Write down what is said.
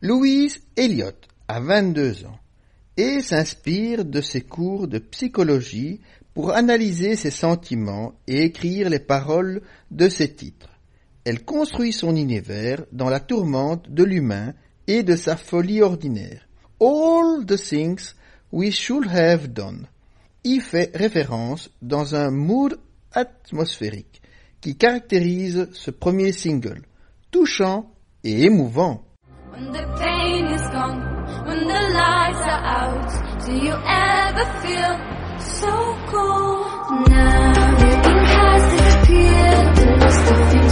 Louise Elliott a 22 ans et s'inspire de ses cours de psychologie pour analyser ses sentiments et écrire les paroles de ses titres. Elle construit son univers dans la tourmente de l'humain et de sa folie ordinaire. All the things we should have done y fait référence dans un mood atmosphérique qui caractérise ce premier single, touchant et émouvant. When the pain is gone, when the lights are out, do you ever feel so cold? Now the ink has disappeared, the list of